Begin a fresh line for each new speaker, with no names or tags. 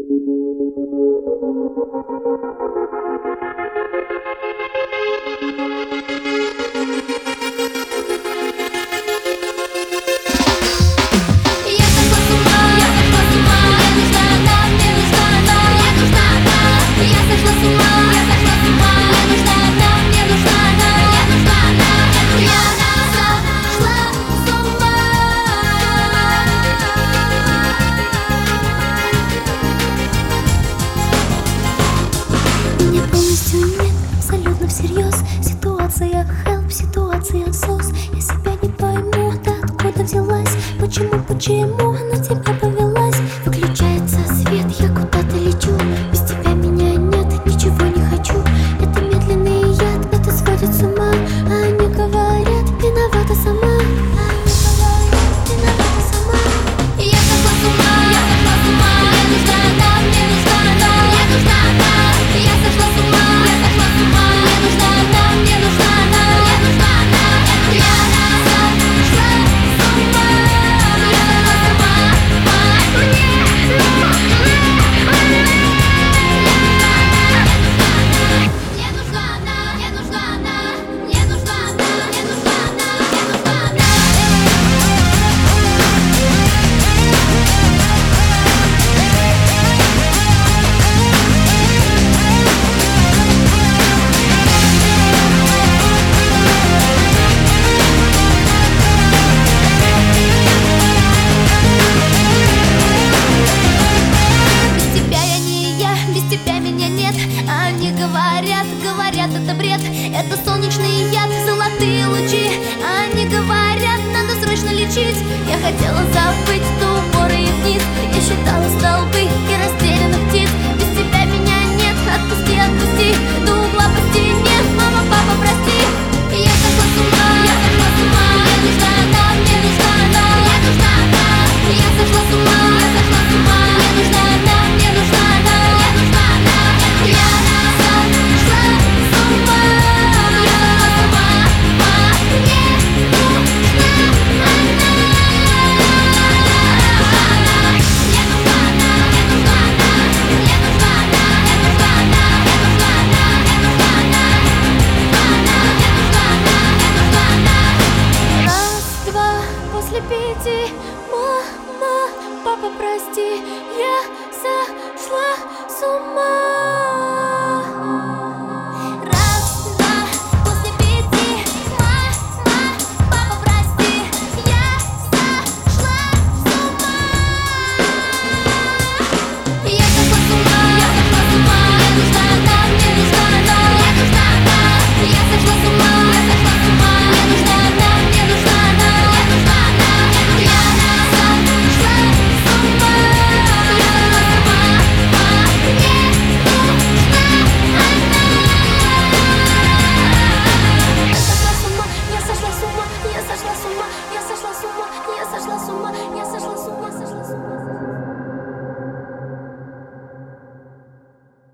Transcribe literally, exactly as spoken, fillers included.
Всерьез ситуация help, ситуация сос. Я себя не пойму, ты откуда взялась? Почему, почему на тебя повелась? Выключается свет, я куда-то лечу. Без тебя меня нет, ничего не хочу. Это медленный яд, это сводит с ума. А они говорят, виновата сама. А они говорят, виновата сама. Я сошла с ума, я сошла с ума. Мне нужна она, мне нужна она. Мне нужна она. Я сошла с ума, я сошла с ума. Мне нужна она, мне нужна она. Я сошла с ума. Я сошла с ума. Мне нужна она, мне нужна она. Мне нужна она, мне нужна она. Мне нужна Они говорят, говорят, это бред. Это солнечный яд, золотые лучи. Они говорят, надо срочно лечить. Я хотела забыть ту горы и вниз. Я считала столбы и растерянных птиц. Без тебя меня нет, отпусти, отпусти. До угла по стене, мама, папа, прости. Я сошла с ума, я сошла с ума. Мне нужна она, мне нужна она. Мне нужна она. Я сошла с ума, я сошла с ума. Мне нужна она, мне нужна она. Мне нужна она. Я после пяти, мама, папа, прости, я сошла с ума.